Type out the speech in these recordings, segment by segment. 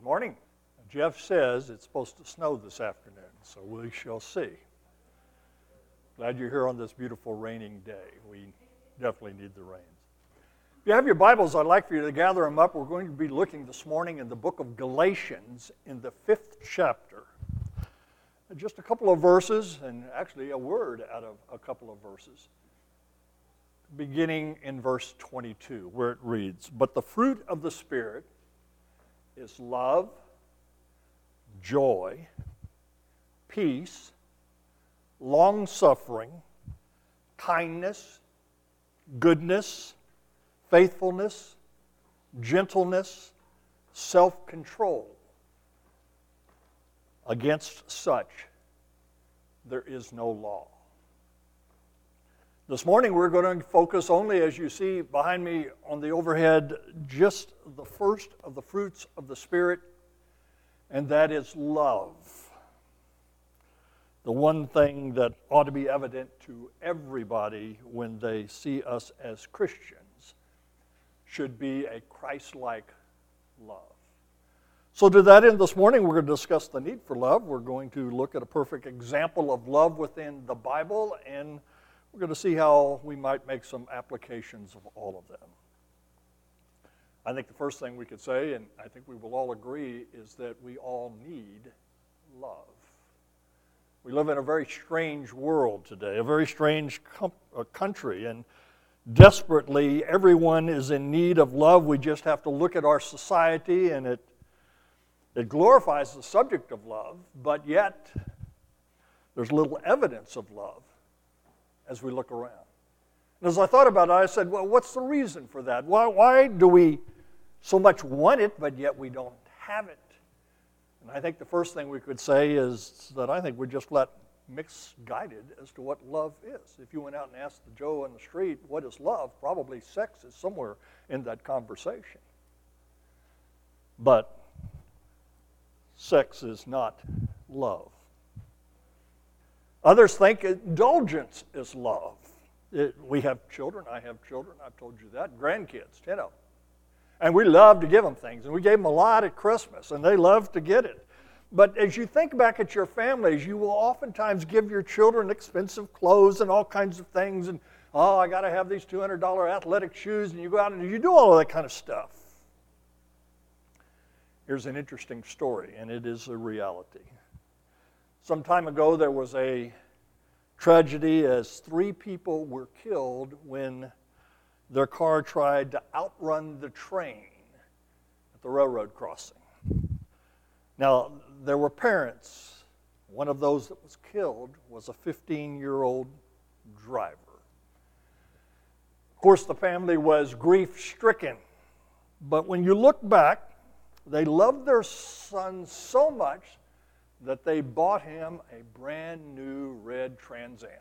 Morning. Jeff says it's supposed to snow this afternoon, so we shall see. Glad you're here on this beautiful raining day. We definitely need the rains. If you have your Bibles, I'd like for you to gather them up. We're going to be looking this morning in the book of Galatians in the 5th chapter. Just a couple of verses, and actually a word out of a couple of verses. Beginning in verse 22, where it reads, "But the fruit of the Spirit is love, joy, peace, long-suffering, kindness, goodness, faithfulness, gentleness, self-control. Against such there is no law." This morning we're going to focus only, as you see behind me on the overhead, just the first of the fruits of the Spirit, and that is love. The one thing that ought to be evident to everybody when they see us as Christians should be a Christ-like love. So to that end, this morning we're going to discuss the need for love. We're going to look at a perfect example of love within the Bible, and we're going to see how we might make some applications of all of them. I think the first thing we could say, and I think we will all agree, is that we all need love. We live in a very strange world today, a very strange country, and desperately everyone is in need of love. We just have to look at our society, and it glorifies the subject of love, but yet there's little evidence of love as we look around. And as I thought about it, I said, well, what's the reason for that? Why do we so much want it, but yet we don't have it? And I think the first thing we could say is that I think we're just misguided as to what love is. If you went out and asked Joe on the street, what is love? Probably sex is somewhere in that conversation. But sex is not love. Others think indulgence is love. We have children. I have children. I've told you that. Grandkids, 10 of them. And we love to give them things. And we gave them a lot at Christmas, and they love to get it. But as you think back at your families, you will oftentimes give your children expensive clothes and all kinds of things. And, oh, I got to have these $200 athletic shoes. And you go out and you do all of that kind of stuff. Here's an interesting story, and it is a reality. Some time ago, there was a tragedy as 3 people were killed when their car tried to outrun the train at the railroad crossing. Now, there were parents. One of those that was killed was a 15-year-old driver. Of course, the family was grief-stricken. But when you look back, they loved their son so much that they bought him a brand new red Trans Am,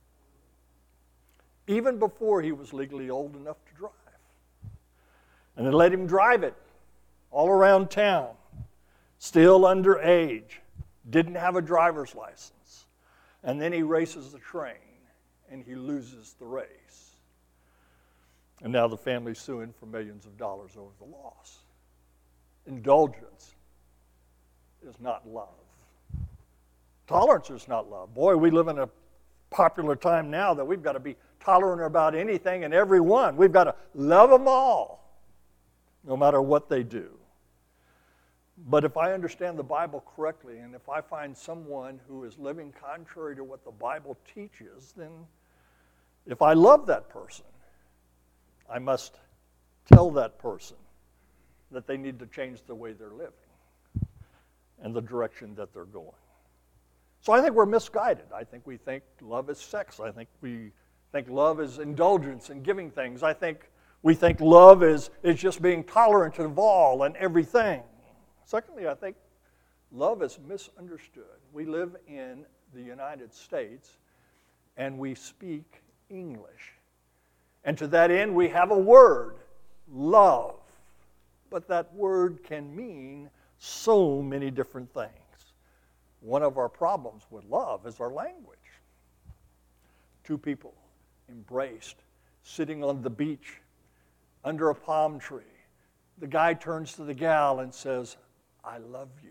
even before he was legally old enough to drive. And they let him drive it all around town, still underage, didn't have a driver's license. And then he races the train, and he loses the race. And now the family's suing for millions of dollars over the loss. Indulgence is not love. Tolerance is not love. Boy, we live in a popular time now that we've got to be tolerant about anything and everyone. We've got to love them all, no matter what they do. But if I understand the Bible correctly, and if I find someone who is living contrary to what the Bible teaches, then if I love that person, I must tell that person that they need to change the way they're living and the direction that they're going. So I think we're misguided. I think we think love is sex. I think we think love is indulgence and giving things. We think love is just being tolerant of all and everything. Secondly, I think love is misunderstood. We live in the United States, and we speak English. And to that end, we have a word, love. But that word can mean so many different things. One of our problems with love is our language. 2 people embraced, sitting on the beach under a palm tree. The guy turns to the gal and says, I love you.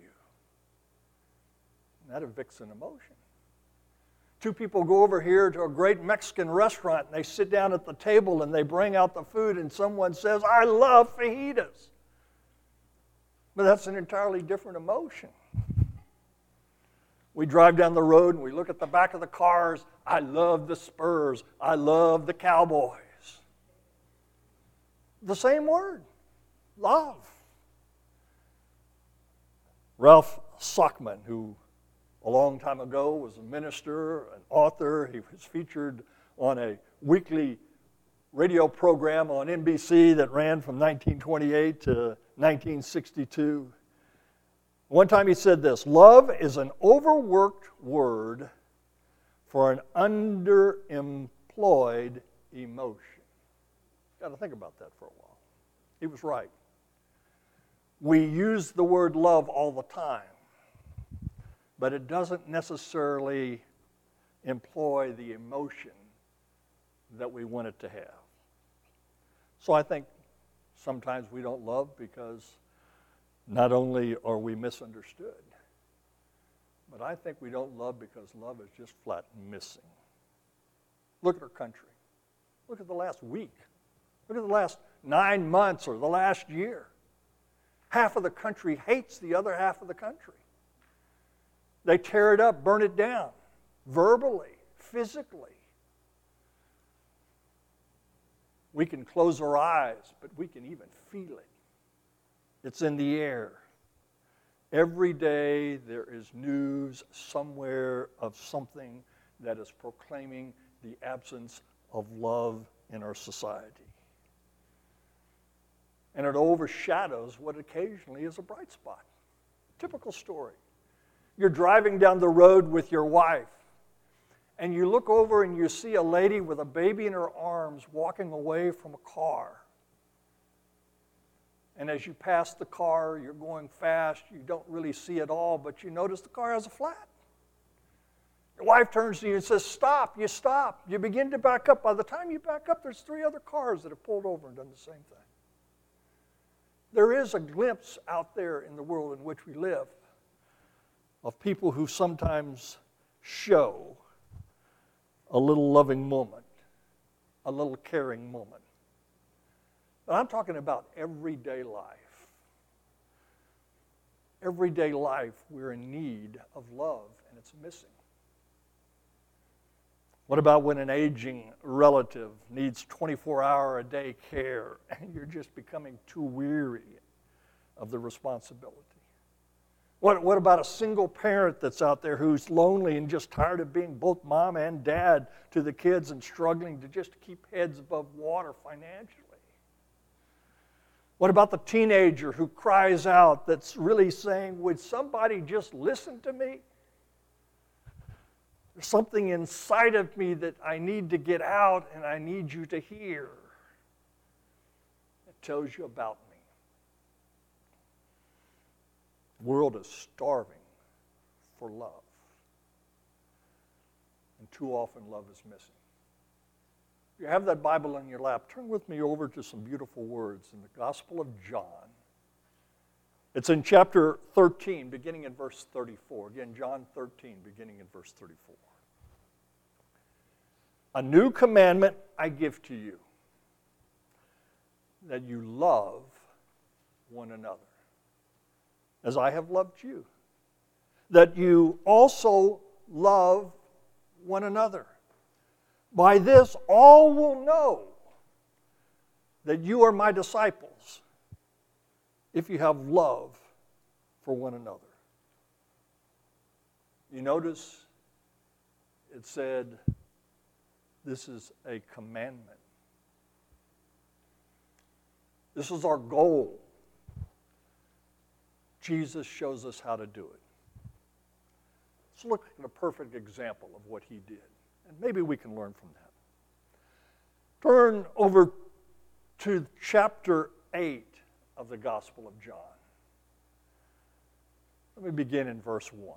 And that evicts an emotion. Two people go over here to a great Mexican restaurant, and they sit down at the table, and they bring out the food, and someone says, I love fajitas. But that's an entirely different emotion. We drive down the road, and we look at the back of the cars. I love the Spurs. I love the Cowboys. The same word, love. Ralph Sockman, who a long time ago was a minister, an author. He was featured on a weekly radio program on NBC that ran from 1928 to 1962. One time he said this, love is an overworked word for an underemployed emotion. Got to think about that for a while. He was right. We use the word love all the time, but it doesn't necessarily employ the emotion that we want it to have. So I think sometimes we don't love because not only are we misunderstood, but I think we don't love because love is just flat missing. Look at our country. Look at the last week. Look at the last 9 months or the last year. Half of the country hates the other half of the country. They tear it up, burn it down, verbally, physically. We can close our eyes, but we can even feel it. It's in the air. Every day there is news somewhere of something that is proclaiming the absence of love in our society. And it overshadows what occasionally is a bright spot. Typical story. You're driving down the road with your wife, and you look over and you see a lady with a baby in her arms walking away from a car. And as you pass the car, you're going fast, you don't really see it all, but you notice the car has a flat. Your wife turns to you and says, stop, you stop. You begin to back up. By the time you back up, there's 3 other cars that have pulled over and done the same thing. There is a glimpse out there in the world in which we live of people who sometimes show a little loving moment, a little caring moment. But I'm talking about everyday life. Everyday life, we're in need of love, and it's missing. What about when an aging relative needs 24-hour-a-day care and you're just becoming too weary of the responsibility? What about a single parent that's out there who's lonely and just tired of being both mom and dad to the kids and struggling to just keep heads above water financially? What about the teenager who cries out that's really saying, would somebody just listen to me? There's something inside of me that I need to get out and I need you to hear. It tells you about me. The world is starving for love. And too often love is missing. If you have that Bible in your lap, turn with me over to some beautiful words in the Gospel of John. It's in chapter 13, beginning in verse 34. Again, John 13, beginning in verse 34. A new commandment I give to you, that you love one another, as I have loved you, that you also love one another. By this all will know that you are my disciples, if you have love for one another. You notice it said, this is a commandment. This is our goal. Jesus shows us how to do it. Let's look at a perfect example of what he did, and maybe we can learn from that. Turn over to chapter 8 of the Gospel of John. Let me begin in verse 1.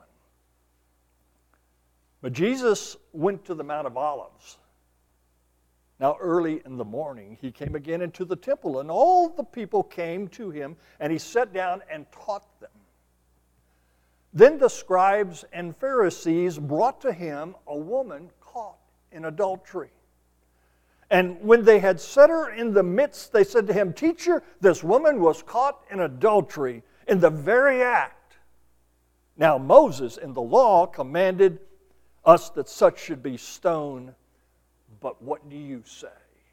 But Jesus went to the Mount of Olives. Now early in the morning he came again into the temple, and all the people came to him, and he sat down and taught them. Then the scribes and Pharisees brought to him a woman caught in adultery. And when they had set her in the midst, they said to him, "Teacher, this woman was caught in adultery in the very act. Now Moses in the law commanded us that such should be stoned, but what do you say?"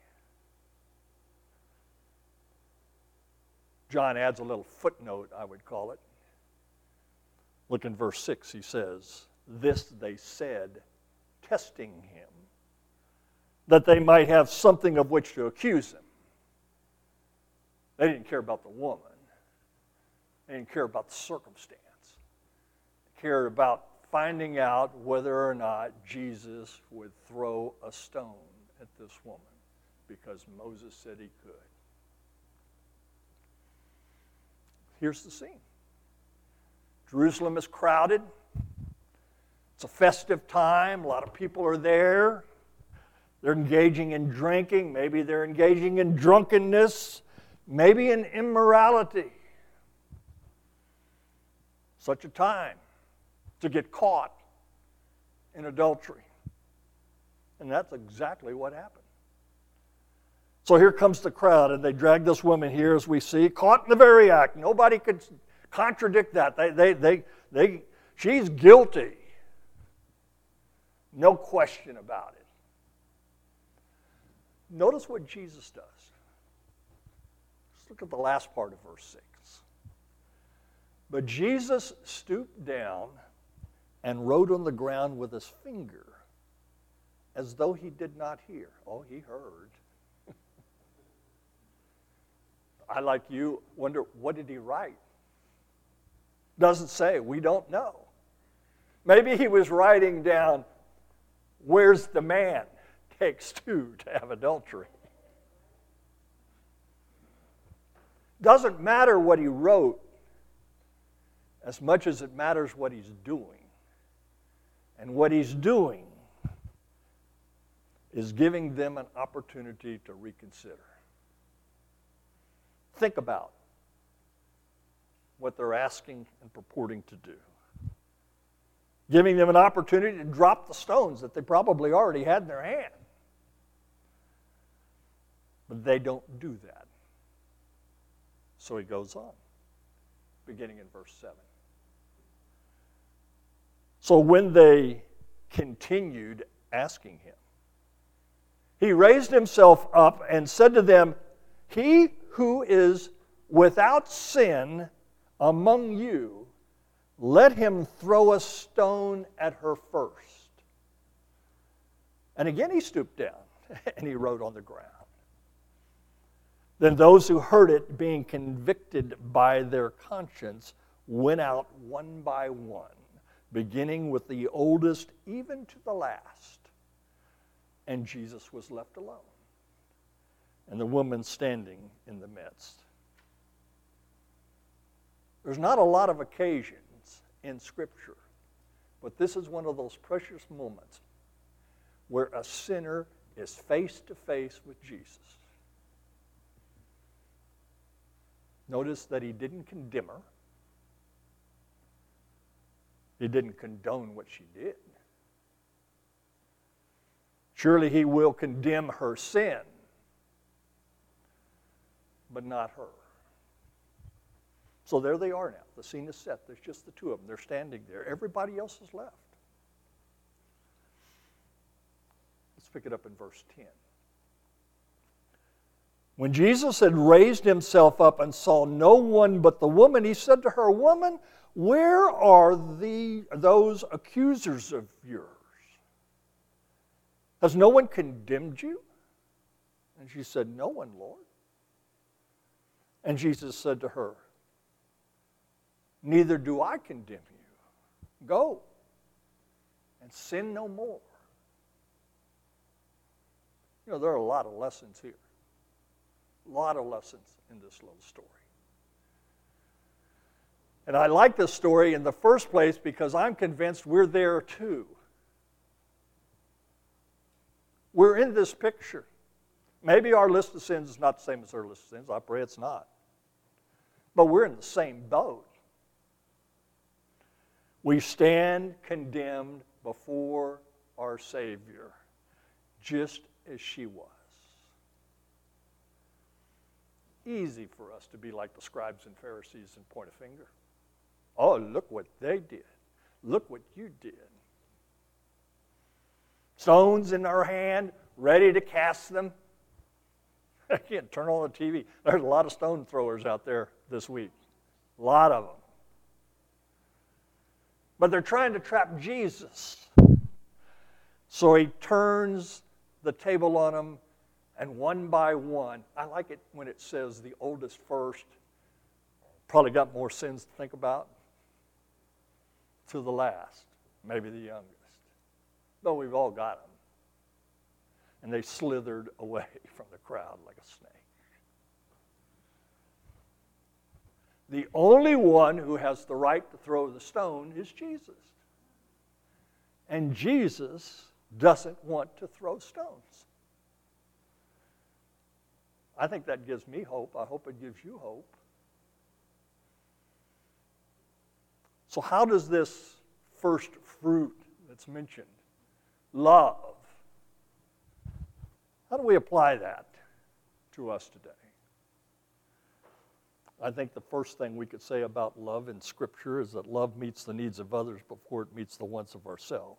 John adds a little footnote, I would call it. Look in verse 6, he says, "This they said, testing him, that they might have something of which to accuse him." They didn't care about the woman. They didn't care about the circumstance. They cared about finding out whether or not Jesus would throw a stone at this woman, because Moses said he could. Here's the scene. Jerusalem is crowded. It's a festive time. A lot of people are there. They're engaging in drinking. Maybe they're engaging in drunkenness. Maybe in immorality. Such a time to get caught in adultery. And that's exactly what happened. So here comes the crowd, and they drag this woman here, as we see, caught in the very act. Nobody could contradict that. She's guilty. No question about it. Notice what Jesus does. Let's look at the last part of verse 6. But Jesus stooped down and wrote on the ground with his finger, as though he did not hear. Oh, he heard. I, like you, wonder, what did he write? Doesn't say. We don't know. Maybe he was writing down, "Where's the man? Takes two to have adultery." Doesn't matter what he wrote as much as it matters what he's doing. And what he's doing is giving them an opportunity to reconsider. Think about what they're asking and purporting to do. Giving them an opportunity to drop the stones that they probably already had in their hand. But they don't do that. So he goes on, beginning in verse 7. So when they continued asking him, he raised himself up and said to them, "He who is without sin among you, let him throw a stone at her first." And again he stooped down and he wrote on the ground. Then those who heard it, being convicted by their conscience, went out one by one, beginning with the oldest even to the last. And Jesus was left alone, and the woman standing in the midst. There's not a lot of occasions in Scripture, but this is one of those precious moments where a sinner is face to face with Jesus. Notice that he didn't condemn her. He didn't condone what she did. Surely he will condemn her sin, but not her. So there they are now. The scene is set. There's just the two of them. They're standing there. Everybody else is left. Let's pick it up in verse 10. When Jesus had raised himself up and saw no one but the woman, he said to her, "Woman, where are those accusers of yours? Has no one condemned you?" And she said, "No one, Lord." And Jesus said to her, "Neither do I condemn you. Go and sin no more." You know, there are a lot of lessons here. A lot of lessons in this little story. And I like this story in the first place because I'm convinced we're there too. We're in this picture. Maybe our list of sins is not the same as her list of sins. I pray it's not. But we're in the same boat. We stand condemned before our Savior, just as she was. Easy for us to be like the scribes and Pharisees and point a finger. Oh, look what they did. Look what you did. Stones in our hand, ready to cast them. I can't turn on the TV. There's a lot of stone throwers out there this week. A lot of them. But they're trying to trap Jesus. So he turns the table on them, and one by one, I like it when it says the oldest first, probably got more sins to think about, to the last, maybe the youngest. Though we've all got them. And they slithered away from the crowd like a snake. The only one who has the right to throw the stone is Jesus. And Jesus doesn't want to throw stones. I think that gives me hope. I hope it gives you hope. So how does this first fruit that's mentioned, love, how do we apply that to us today? I think the first thing we could say about love in Scripture is that love meets the needs of others before it meets the wants of ourselves.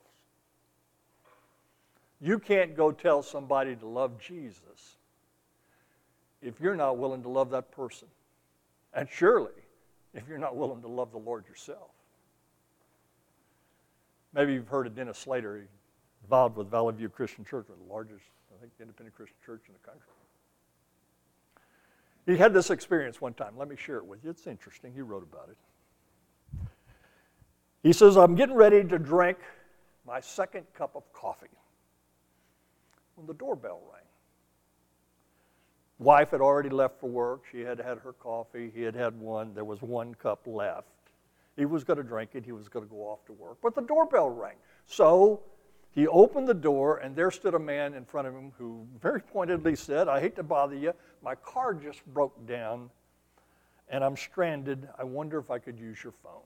You can't go tell somebody to love Jesus if you're not willing to love that person. And surely, if you're not willing to love the Lord yourself. Maybe you've heard of Dennis Slater. He's involved with Valley View Christian Church, the largest, I think, independent Christian church in the country. He had this experience one time. Let me share it with you. It's interesting. He wrote about it. He says, I'm getting ready to drink my second cup of coffee when the doorbell rang. Wife had already left for work. She had had her coffee. He had had one. There was one cup left. He was going to drink it. He was going to go off to work. But the doorbell rang. So he opened the door, and there stood a man in front of him who very pointedly said, I hate to bother you. My car just broke down, and I'm stranded. I wonder if I could use your phone.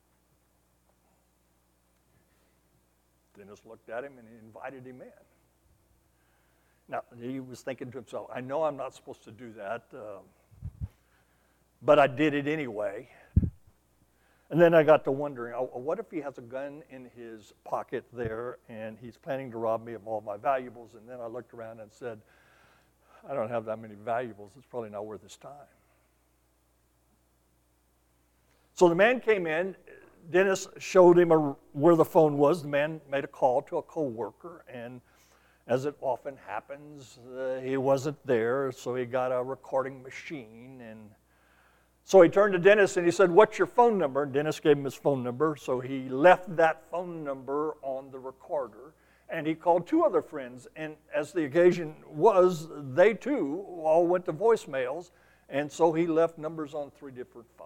Dennis looked at him, and he invited him in. Now, he was thinking to himself, I know I'm not supposed to do that, but I did it anyway. And then I got to wondering, what if he has a gun in his pocket there and he's planning to rob me of all my valuables? And then I looked around and said, I don't have that many valuables. It's probably not worth his time. So the man came in. Dennis showed him where the phone was. The man made a call to a coworker, and as it often happens, he wasn't there, so he got a recording machine. And so he turned to Dennis and he said, what's your phone number? And Dennis gave him his phone number, so he left that phone number on the recorder, and he called two other friends. And as the occasion was, they too all went to voicemails, and so he left numbers on 3 different phones.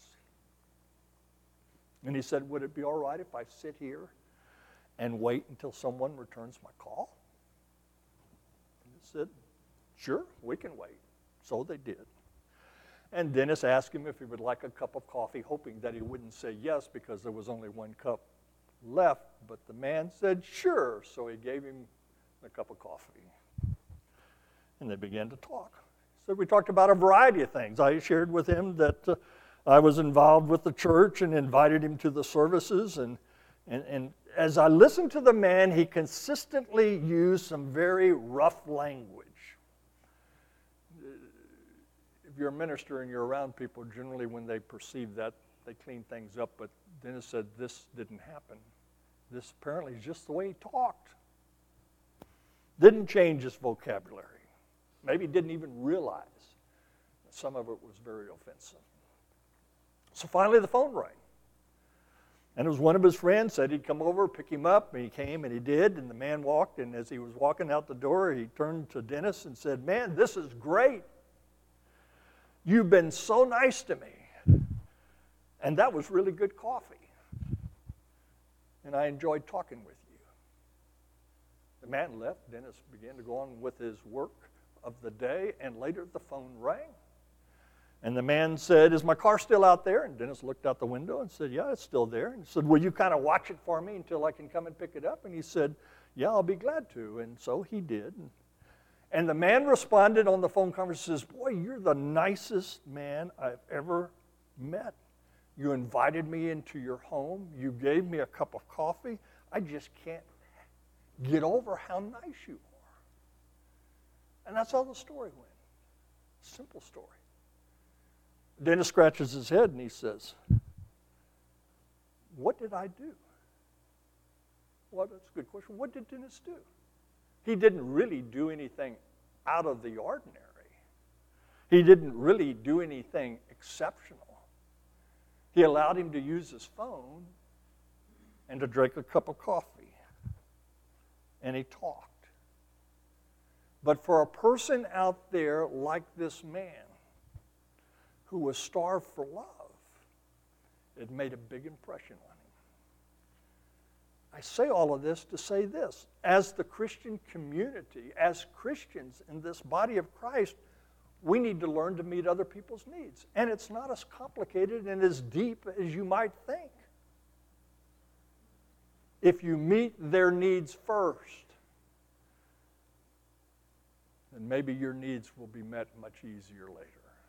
And he said, would it be all right if I sit here and wait until someone returns my call? And he said, sure, we can wait. So they did. And Dennis asked him if he would like a cup of coffee, hoping that he wouldn't say yes because there was only one cup left. But the man said, sure. So he gave him a cup of coffee. And they began to talk. So we talked about a variety of things. I shared with him that I was involved with the church and invited him to the services. And as I listened to the man, he consistently used some very rough language. If you're a minister and you're around people, generally when they perceive that, they clean things up. But Dennis said this didn't happen. This apparently is just the way he talked. Didn't change his vocabulary. Maybe didn't even realize that some of it was very offensive. So finally the phone rang. And it was one of his friends said he'd come over, pick him up, and he came and he did. And the man walked, and as he was walking out the door, he turned to Dennis and said, man, this is great. You've been so nice to me. And that was really good coffee. And I enjoyed talking with you. The man left. Dennis began to go on with his work of the day, and later the phone rang. And the man said, is my car still out there? And Dennis looked out the window and said, yeah, it's still there. And he said, will you kind of watch it for me until I can come and pick it up? And he said, yeah, I'll be glad to. And so he did. And the man responded on the phone conversation, says, boy, you're the nicest man I've ever met. You invited me into your home. You gave me a cup of coffee. I just can't get over how nice you are. And that's how the story went. Simple story. Dennis scratches his head and he says, what did I do? Well, that's a good question. What did Dennis do? He didn't really do anything out of the ordinary. He didn't really do anything exceptional. He allowed him to use his phone and to drink a cup of coffee. And he talked. But for a person out there like this man, who was starved for love, it made a big impression on him. I say all of this to say this. As the Christian community, as Christians in this body of Christ, we need to learn to meet other people's needs. And it's not as complicated and as deep as you might think. If you meet their needs first, then maybe your needs will be met much easier later.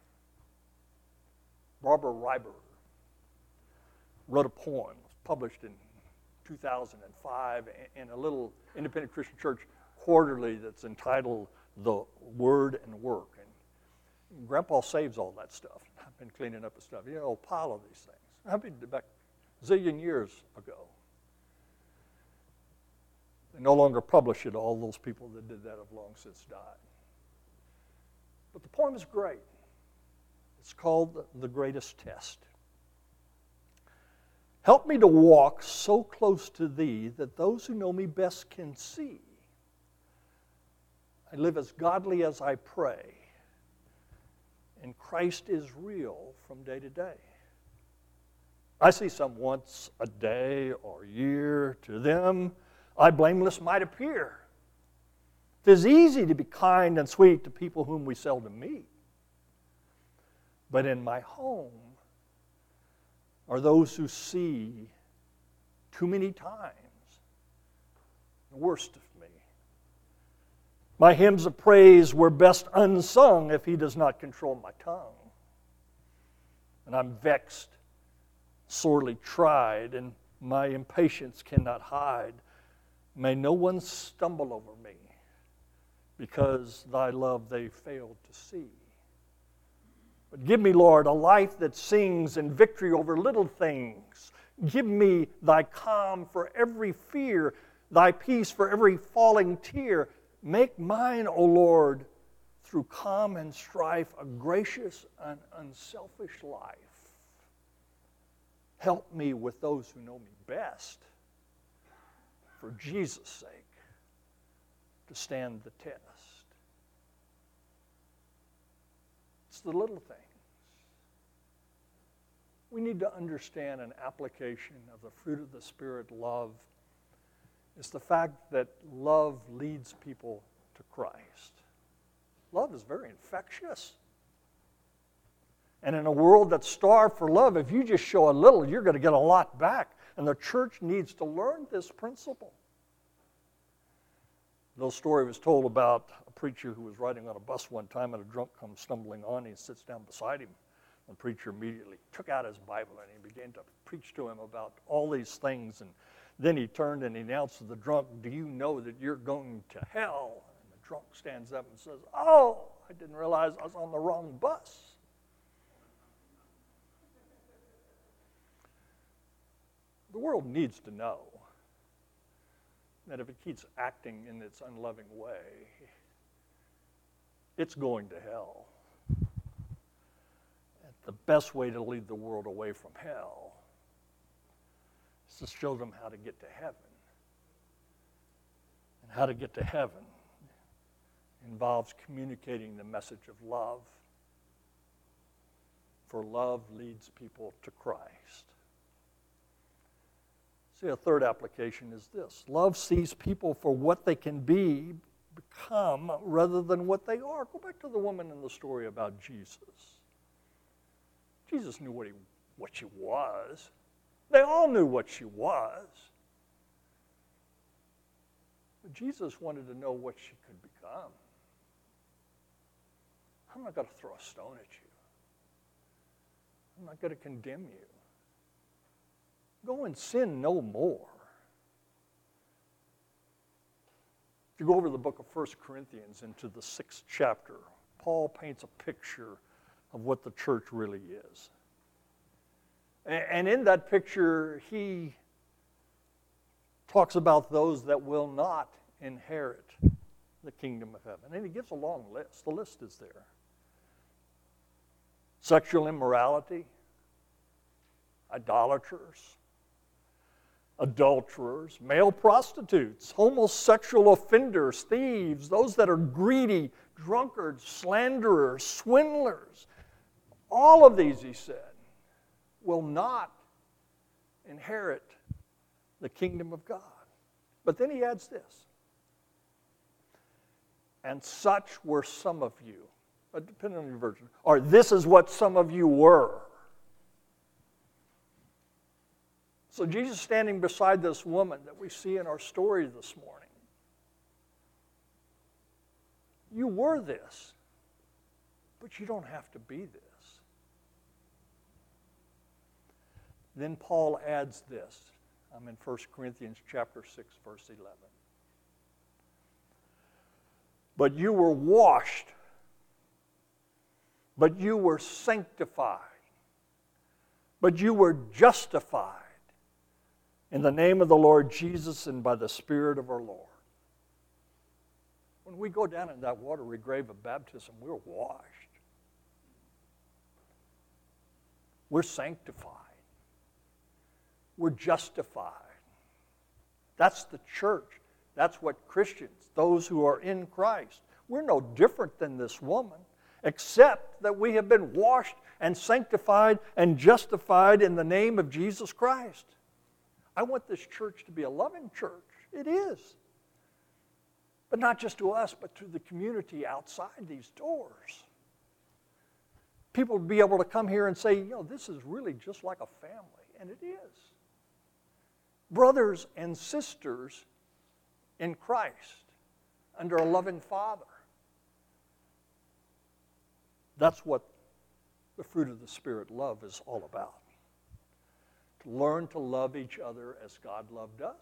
Barbara Reiber wrote a poem, published in 2005 in a little independent Christian church quarterly that's entitled The Word and Work. And Grandpa saves all that stuff. I've been cleaning up the stuff. You know, a pile of these things. I mean, back a zillion years ago. They no longer publish it. All those people that did that have long since died. But the poem is great. It's called The Greatest Test. Help me to walk so close to thee that those who know me best can see. I live as godly as I pray, and Christ is real from day to day. I see some once a day or year. To them, I blameless might appear. 'Tis easy to be kind and sweet to people whom we seldom meet. But in my home are those who see too many times the worst of me. My hymns of praise were best unsung if he does not control my tongue. And I'm vexed, sorely tried, and my impatience cannot hide. May no one stumble over me, because thy love they failed to see. But give me, Lord, a life that sings in victory over little things. Give me thy calm for every fear, thy peace for every falling tear. Make mine, O Lord, through calm and strife, a gracious and unselfish life. Help me with those who know me best, for Jesus' sake, to stand the test. It's the little things. We need to understand an application of the fruit of the Spirit, love. It's the fact that love leads people to Christ. Love is very infectious. And in a world that's starved for love, if you just show a little, you're going to get a lot back. And the church needs to learn this principle. A little story was told about a preacher who was riding on a bus one time, and a drunk comes stumbling on. He sits down beside him. The preacher immediately took out his Bible and he began to preach to him about all these things. And then he turned and he announced to the drunk, do you know that you're going to hell? And the drunk stands up and says, oh, I didn't realize I was on the wrong bus. The world needs to know that if it keeps acting in its unloving way, it's going to hell. And the best way to lead the world away from hell is to show them how to get to heaven. And how to get to heaven involves communicating the message of love. For love leads people to Christ. See, a third application is this. Love sees people for what they can become, rather than what they are. Go back to the woman in the story about Jesus. Jesus knew what she was. They all knew what she was. But Jesus wanted to know what she could become. I'm not going to throw a stone at you. I'm not going to condemn you. Go and sin no more. If you go over the book of 1 Corinthians into the 6th chapter, Paul paints a picture of what the church really is. And in that picture, he talks about those that will not inherit the kingdom of heaven. And he gives a long list. The list is there. Sexual immorality, idolaters, adulterers, male prostitutes, homosexual offenders, thieves, those that are greedy, drunkards, slanderers, swindlers. All of these, he said, will not inherit the kingdom of God. But then he adds this. And such were some of you. Depending on your version. Or this is what some of you were. So Jesus standing beside this woman that we see in our story this morning. You were this, but you don't have to be this. Then Paul adds this. I'm in 1 Corinthians chapter 6, verse 11. But you were washed, but you were sanctified, but you were justified in the name of the Lord Jesus and by the Spirit of our Lord. When we go down in that watery grave of baptism, we're washed. We're sanctified. We're justified. That's the church. That's what Christians, those who are in Christ, we're no different than this woman, except that we have been washed and sanctified and justified in the name of Jesus Christ. I want this church to be a loving church. It is. But not just to us, but to the community outside these doors. People will be able to come here and say, you know, this is really just like a family, and it is. Brothers and sisters in Christ, under a loving Father. That's what the fruit of the Spirit, love, is all about. To learn to love each other as God loved us,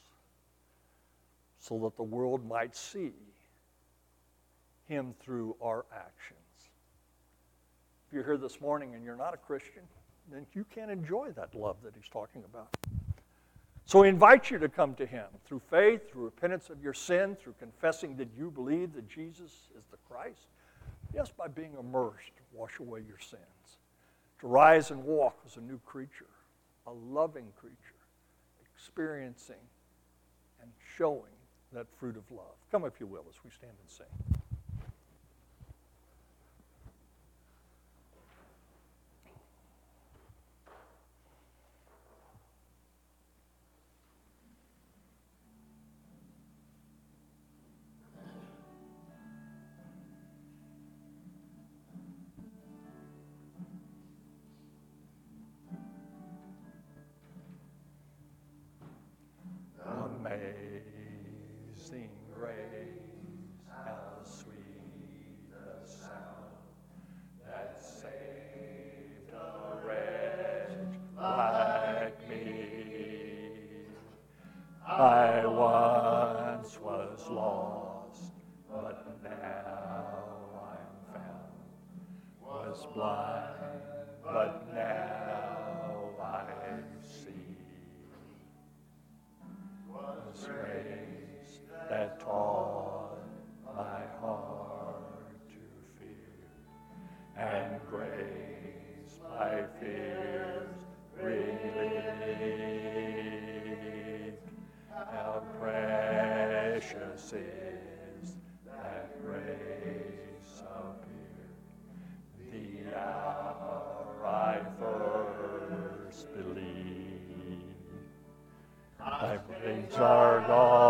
so that the world might see Him through our actions. If you're here this morning and you're not a Christian, then you can't enjoy that love that He's talking about. So we invite you to come to Him through faith, through repentance of your sin, through confessing that you believe that Jesus is the Christ. Yes, by being immersed to wash away your sins. To rise and walk as a new creature, a loving creature, experiencing and showing that fruit of love. Come, if you will, as we stand and sing. Amazing grace, how sweet the sound that saved a wretch like me. I once was lost, but now I'm found. Was blind, but now I see. Was grace that taught my heart to fear, and grace my fears relieved. How precious is that grace appeared, the hour I first believed. My chains are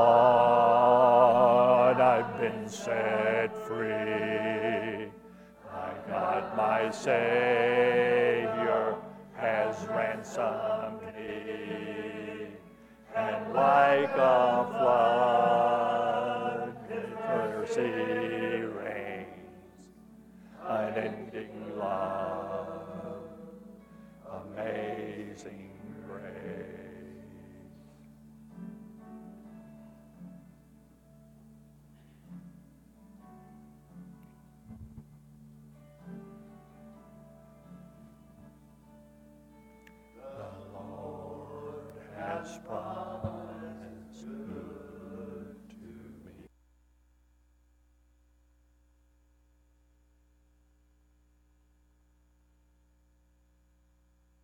gone, I've been set free. I got my Savior ransomed me, and like a flood, mercy reigns, unending love, amazing grace.